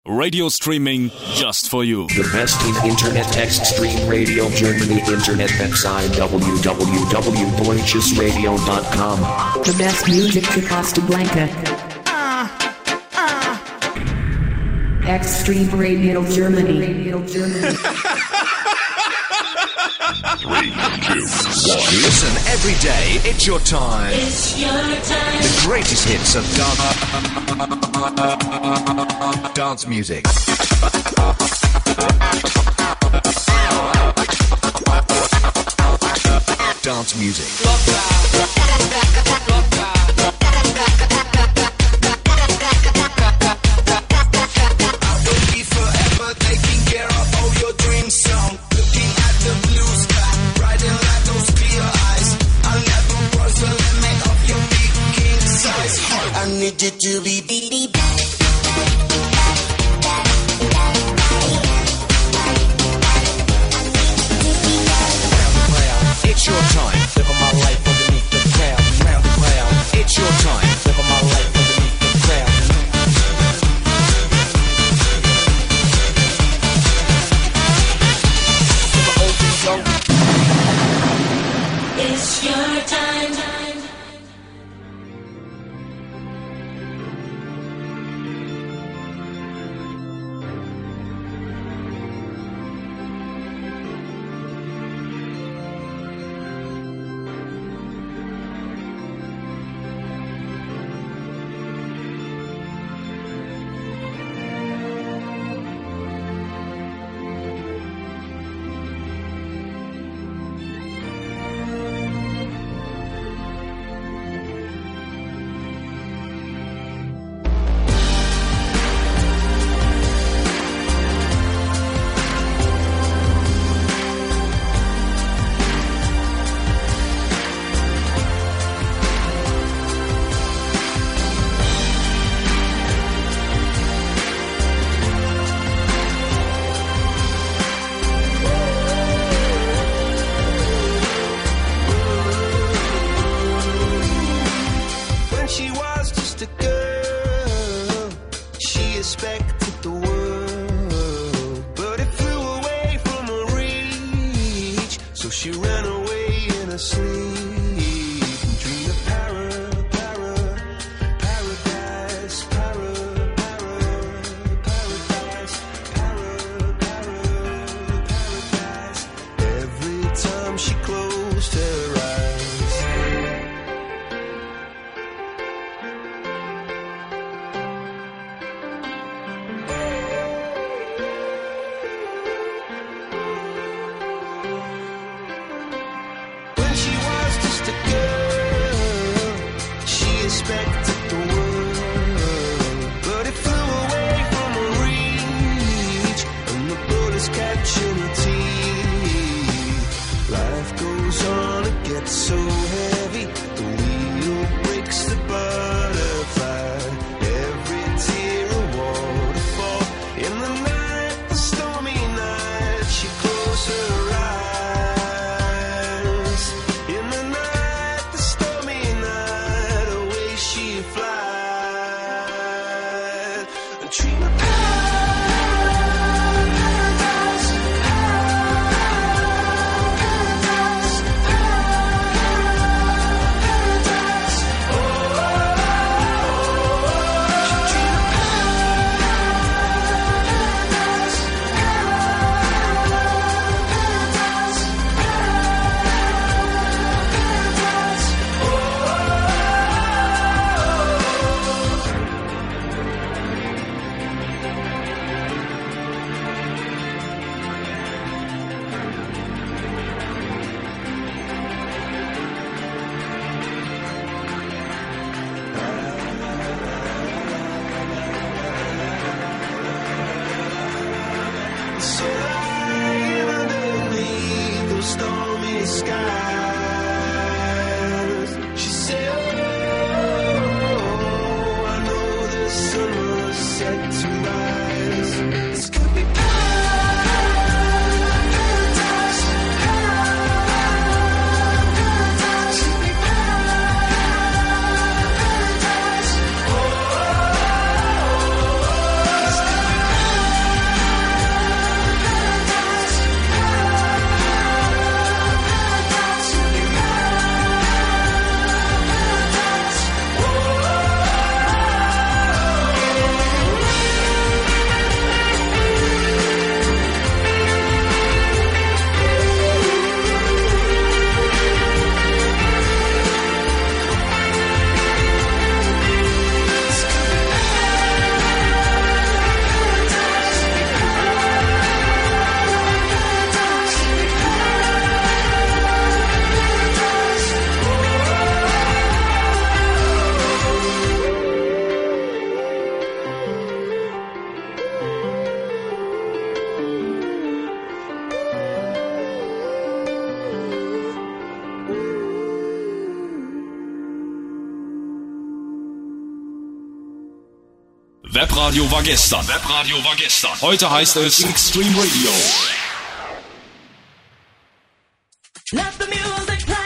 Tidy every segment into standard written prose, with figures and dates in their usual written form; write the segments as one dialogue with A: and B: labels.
A: Radio streaming just for you.
B: The best in Internet text stream Radio Germany Internet website www.deutschesradio.com.
C: The best music to Costa Blanca. Extreme Radio Germany.
D: 3, 2, 1. Listen every day. It's your time.
E: It's your time.
D: The greatest hits of dance music. Dance music.
E: Need you to be beady.
D: It's your time. Living my life underneath the ground. Round the ground. It's your time. Living my life underneath the ground.
E: It's your time.
A: Webradio war gestern. Heute heißt es Extreme Radio.
E: Let the music play.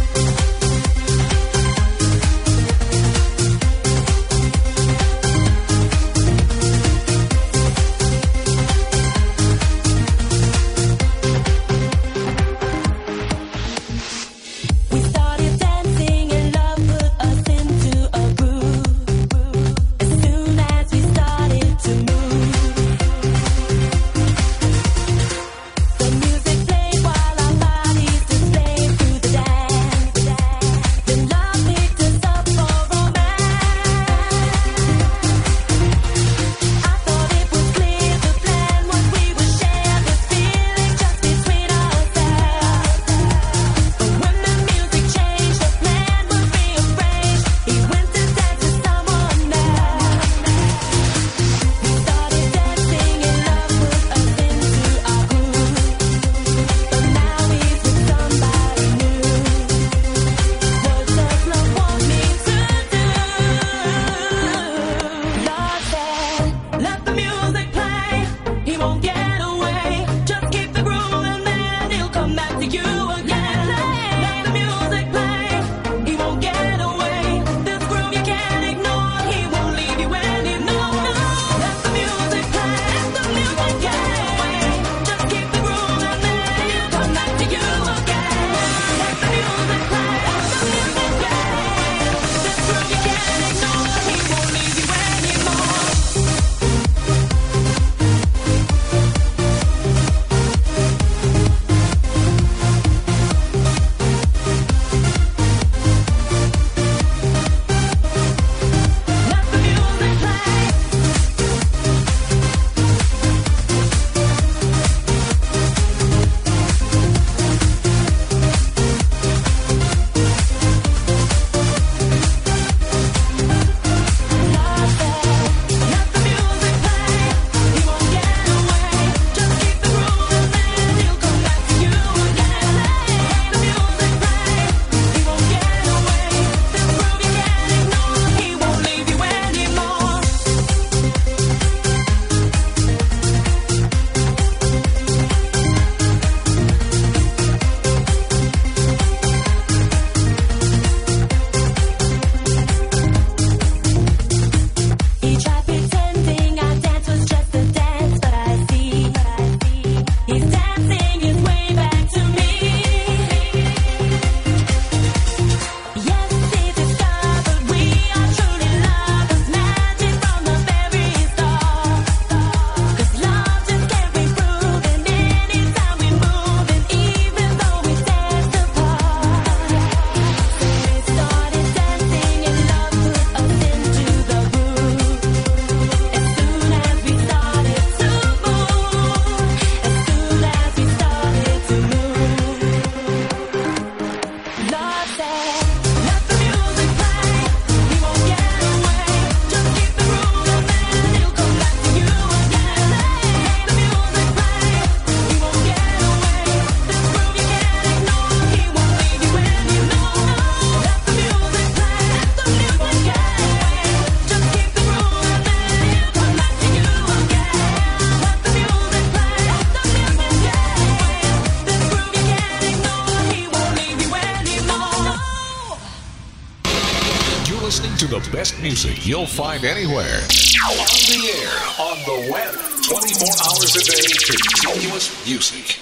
F: best music you'll find anywhere. On the air, on the web, 24 hours a day, continuous music.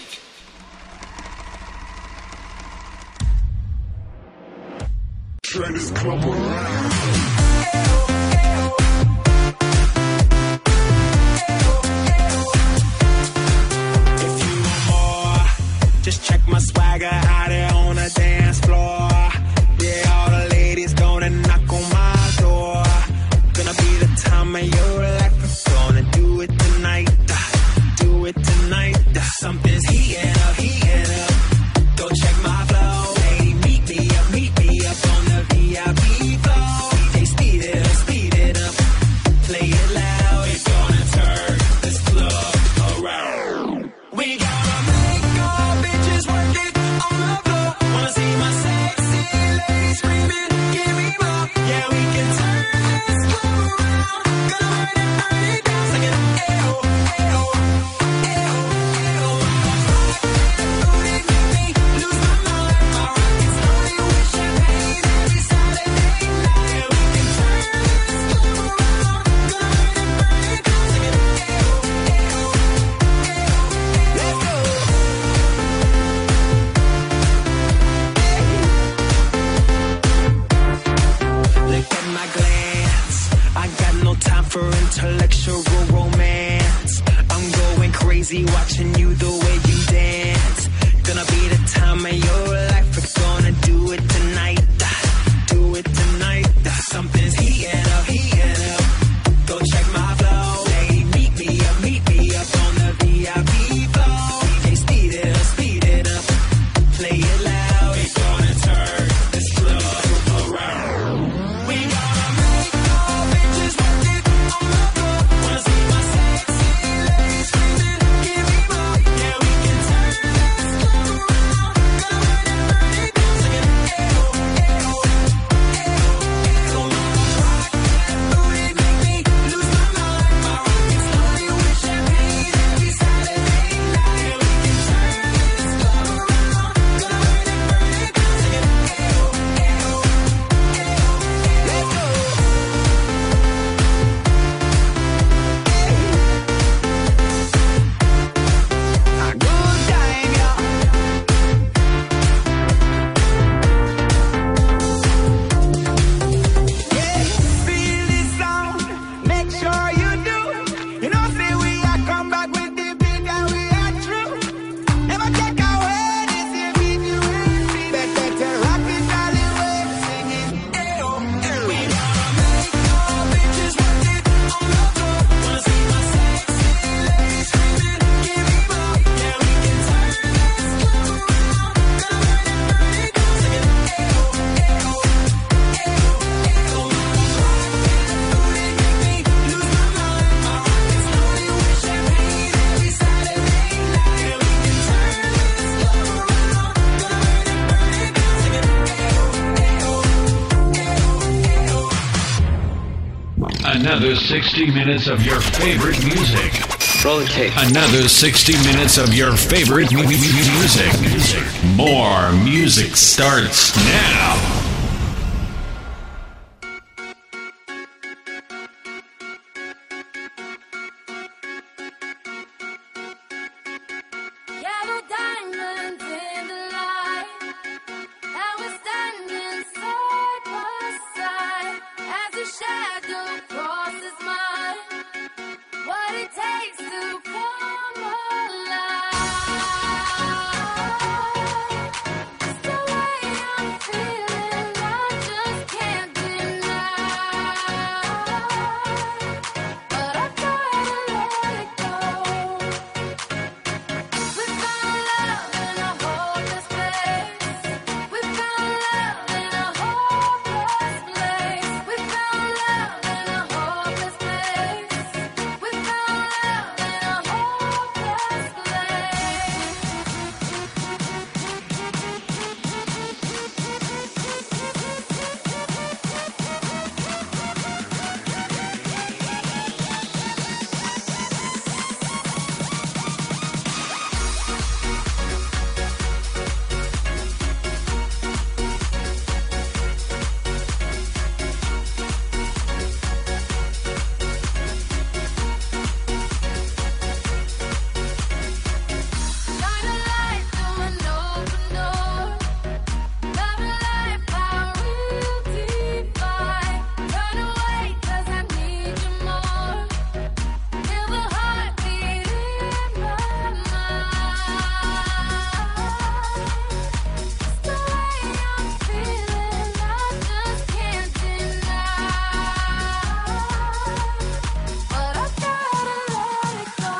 F: Travis Club around.
G: Just check my swagger out there on the dance floor. Yeah, all the ladies gonna knock on my door. Gonna be the time of your life. Gonna do it tonight. Do it tonight. Something's heating up, heating up. Go check my flow. Hey, meet me up on the VIP floor. DJ
A: Another 60 minutes of your favorite music.
B: Roll tape.
A: Another 60 minutes of your favorite music. More music starts now.
E: Yellow diamonds in the light, and we're standing side by side as your shadow crosses mine. What it takes to come alive. It's the way I'm feeling, I just can't deny. But I gotta let it go. We found love in a hopeless place. We found love in a hopeless place. We found love in a hopeless place. We found love in a hopeless shine a light through an open door. Love and life are real divine. Turn away 'cause I need you more. Feel the heartbeat in my mind. It's the way I'm feeling, I just can't deny. But I gotta let it go.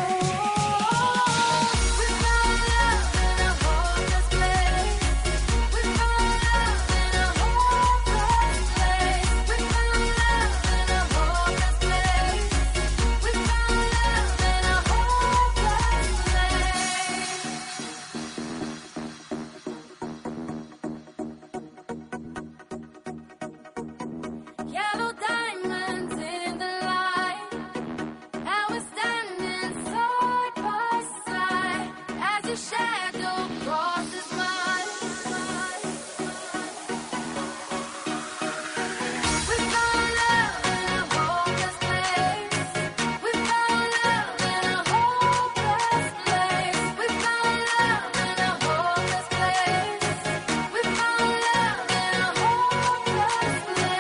E: We found love in a hopeless place. We found love in a hopeless place. We found love in a hopeless place. We found love in a hopeless place. Yellow diamonds in the light, and we're standing side by side as your shadow crosses mine. We found love in a hopeless place. We found love in a hopeless place. We found love in a hopeless place. We found love in a hopeless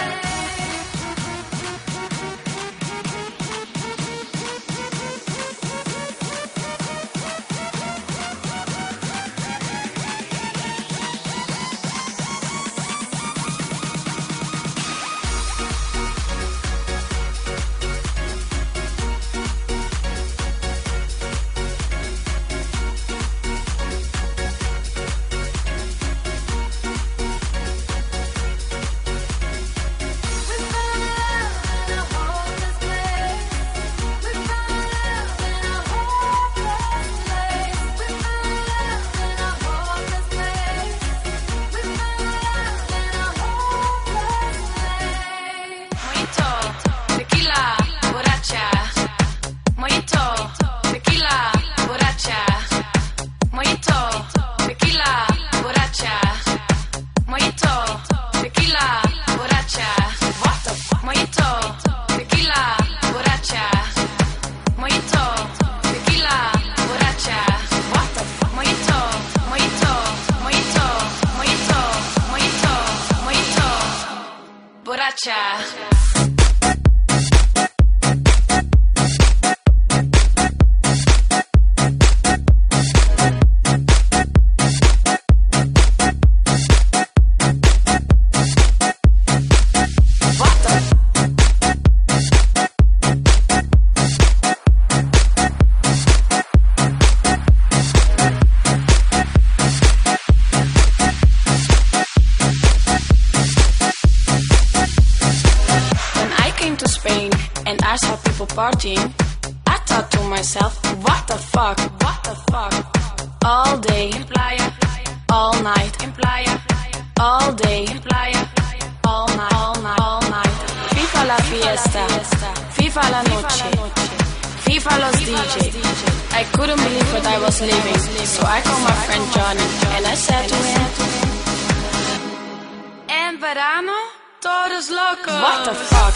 E: We found love in a hopeless place. We found love in a hopeless place. We found love in a hopeless place. We found love in a hopeless place.
H: Mojito, tequila, borracha. Mojito, tequila, borracha. Mojito, tequila, borracha. Mojito, tequila, borracha. What the fuck? Mojito, tequila, borracha. Mojito, tequila, borracha. What the fuck? Mojito, mojito, mojito, mojito, mojito, mojito, borracha. When I came to Spain and I saw people partying, I thought to myself, what the fuck, what the fuck? All day in playa, all night in playa, all day in playa, all night, all night, all night. FIFA la fiesta, FIFA la noche, FIFA los DJ. I couldn't believe what I was living, so I called my friend Johnny and I said to him, en verano, todos locos. What the fuck?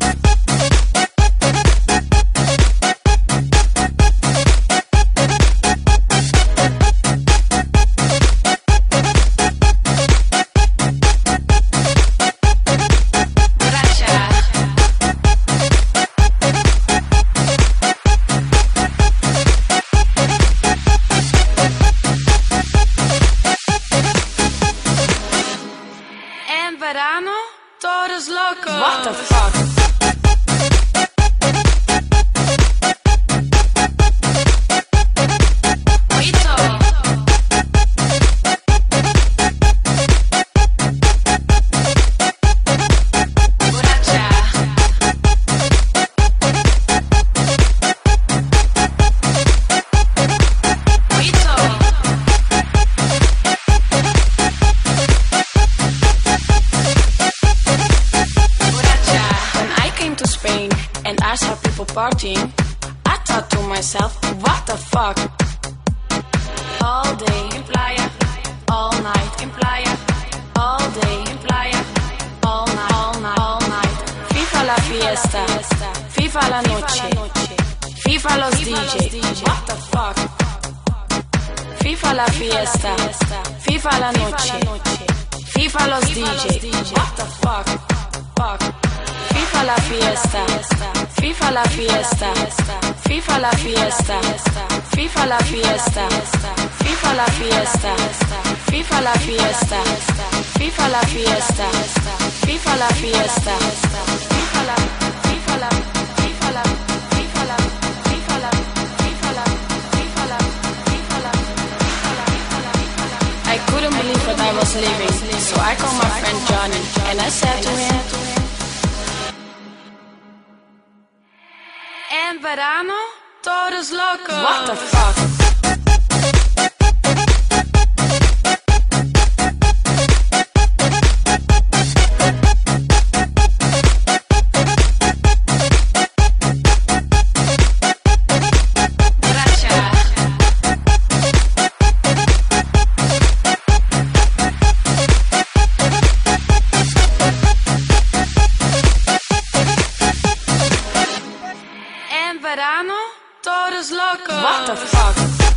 H: Todos locos. What the fuck? Partying, I thought to myself, what the fuck? All day in playa, all night in playa, all day in playa, all night, all night, all night. FIFA la fiesta, FIFA la noche, FIFA los DJ, what the fuck? FIFA la fiesta, FIFA la noche, FIFA los DJ, what the fuck? Fuck. FIFA la fiesta, FIFA la fiesta, FIFA la fiesta, FIFA la fiesta, FIFA la fiesta, FIFA la fiesta, FIFA la fiesta, FIFA la fiesta, FIFA la, FIFA la, FIFA la, FIFA la, FIFA la, FIFA la, FIFA la, FIFA la, I couldn't believe what I was living, so I called my friend Johnny and I said to him, en verano, todos locos. What the fuck? Todos locos. What the fuck?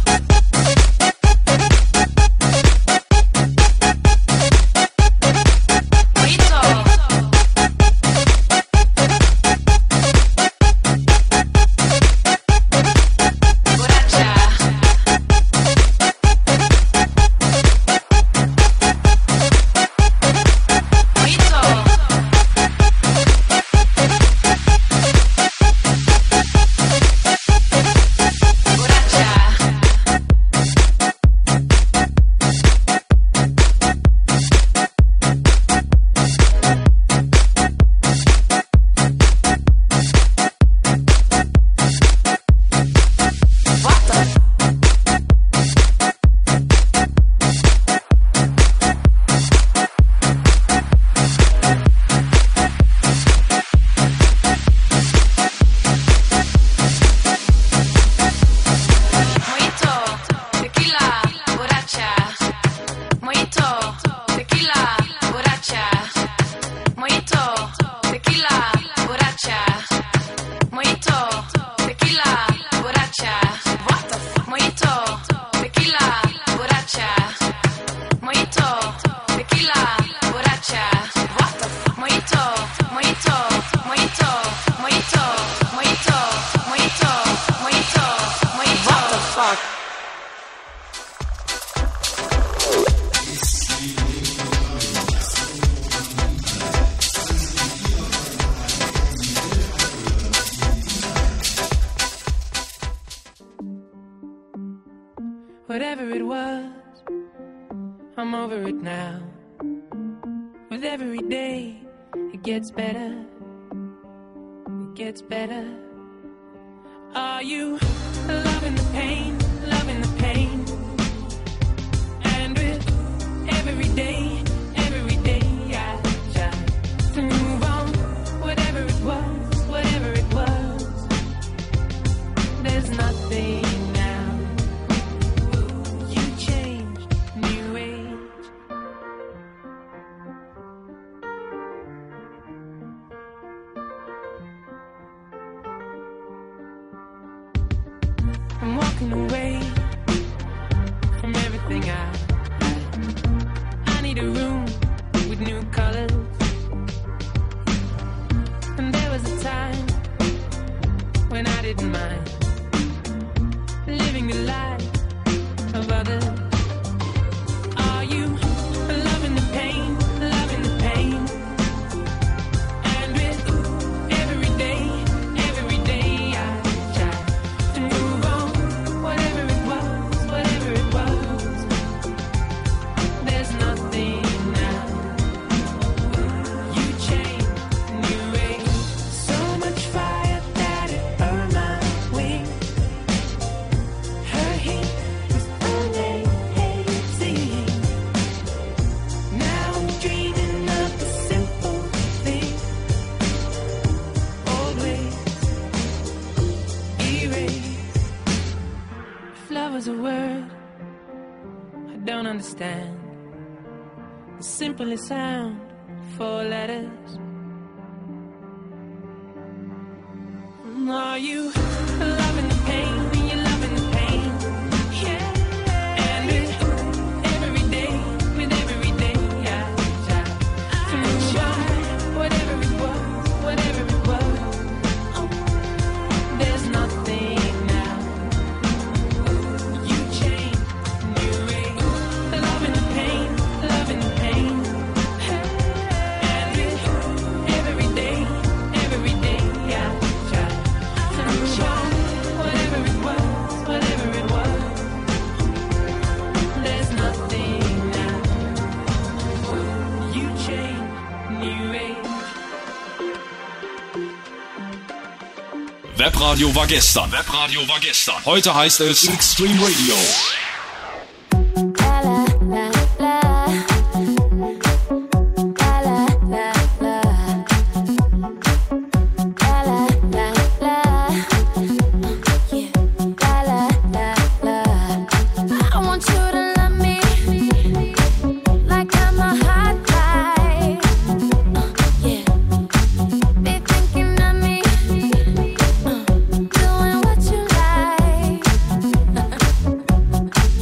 I: Whatever it was, I'm over it now. With every day, it gets better. It gets better. Are you loving the pain, loving the pain? And with every day, I try to move on. Whatever I'm walking away from everything I need a room with new colors. And there was a time when I didn't mind living the life of others. Are you loving the pain, loving the pain? And with every day I try to move on. Whatever it was, there's nothing now. You changed, new age, so much fire that it burned my wings. Her heat was amazing. Now I'm dreaming of the simple things. Old ways erased. If love was a word I don't understand, the simplest sound, 4 letters. Are you loving the pain? Are you loving the pain? Yeah. And with every day I try to move on. Whatever it was, there's nothing now. You change, new age, loving the pain, loving the pain. And with every day I try to move on. Whatever it was, there's nothing now. You change, new age.
A: Webradio war gestern. Heute heißt es Extreme Radio.
E: I want you to love me like I'm a hot guy. Yeah, be thinking of me, doing what you like.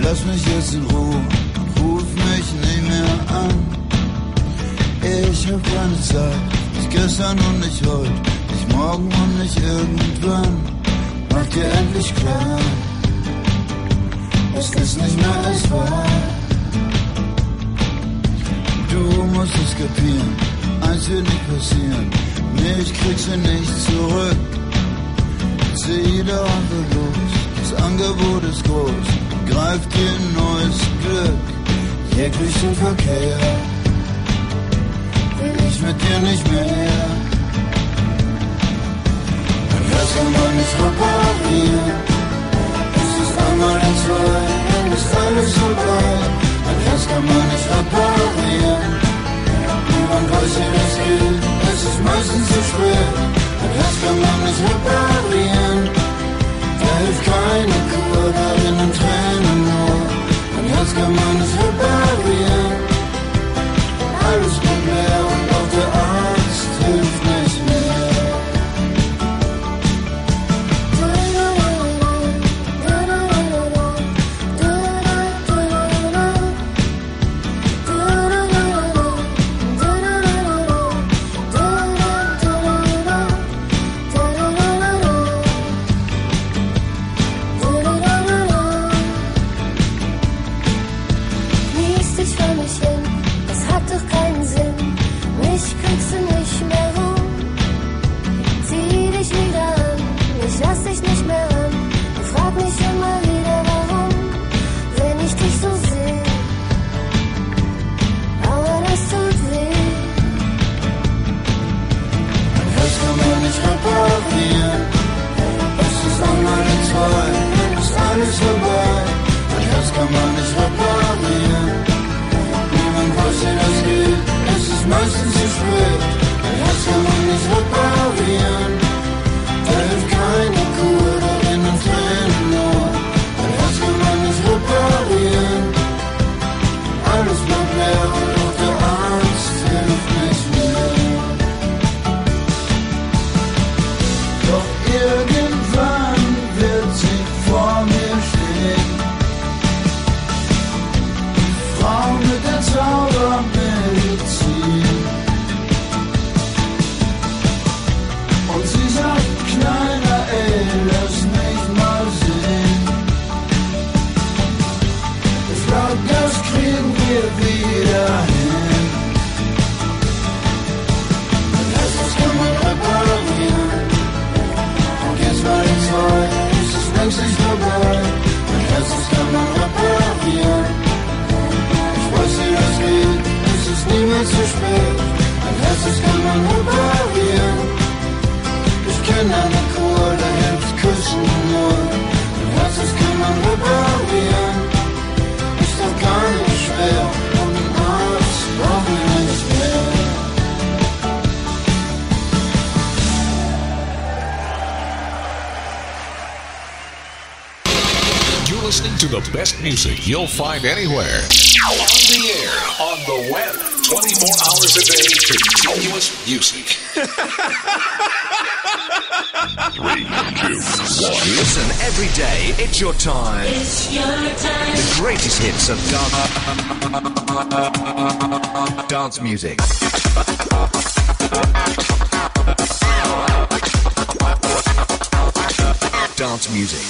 J: lass mich jetzt in Ruhe und ruf mich nicht mehr an. Ich hab keine Zeit, nicht gestern und nicht heute, nicht morgen und nicht irgendwann. Mach dir endlich klar, es ist nicht mehr als wahr. Du musst es kapieren, eins wird nicht passieren, mich kriegst du nicht zurück. Zieh doch einfach los, das Angebot ist groß, greif dir ein neues Glück. Jeglichen Verkehr will ich mit dir nicht mehr. Mein Herz kann man nicht reparieren, es ist einmal in zwei, dann ist alles vorbei. Mein Herz kann man nicht reparieren, niemand weiß wie das geht, es ist meistens zu spät. Mein Herz kann man nicht reparieren, da hilft keine Kur, darin und Tränen nur. Mein Herz kann man nicht reparieren, alles bleibt leer und auch der Arzt hilft nicht mehr.
F: To the best music you'll find anywhere. On the air, on the web, 24 hours a day, continuous music.
K: 3, 2, 1. Listen every day, it's your time.
E: It's your time.
K: The greatest hits of dance music. Dance music.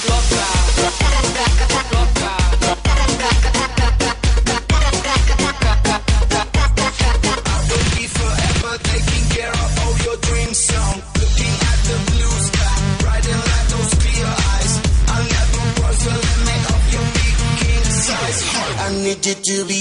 E: I need you to be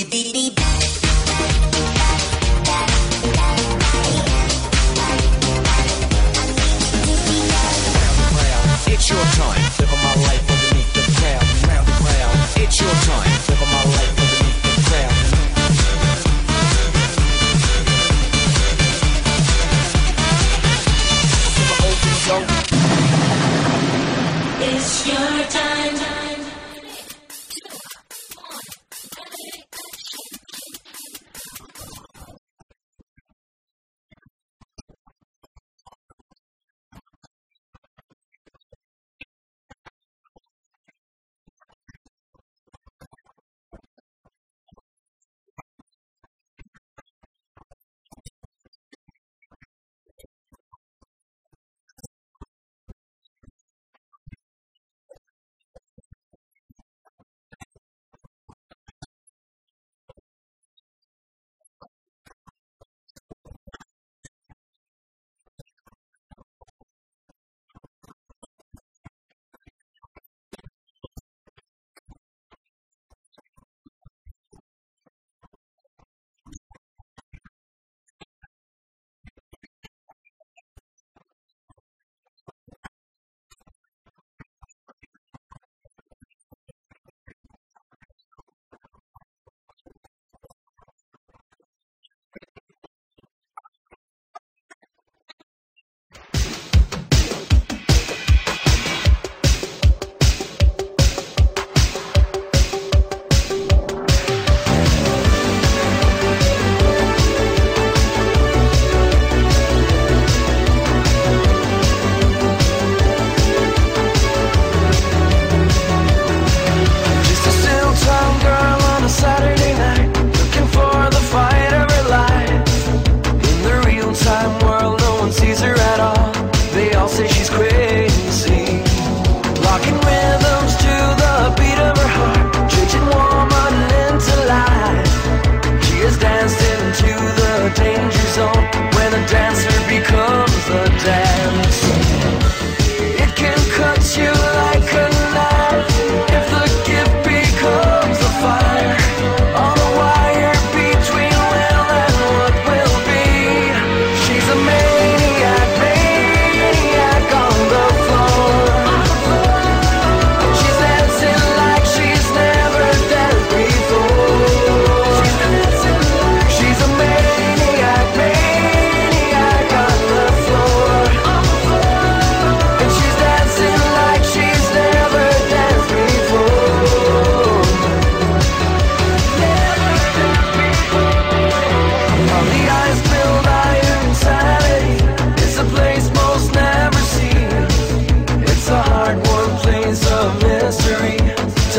D: It's your time, living my life underneath the cloud. Round and round. It's your time, living my life underneath the cloud.
E: It's your time.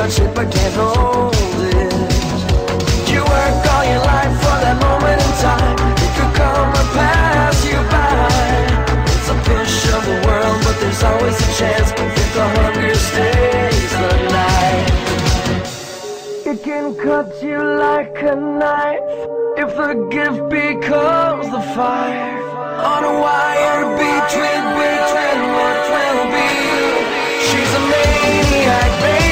L: touch it but can't hold it. You work all your life for that moment in time. It could come and pass you by. It's a pinch of the world, but there's always a chance if the hunger stays the night. It can cut you like a knife if the gift becomes the fire. On a wire between what will be. She's a maniac, baby.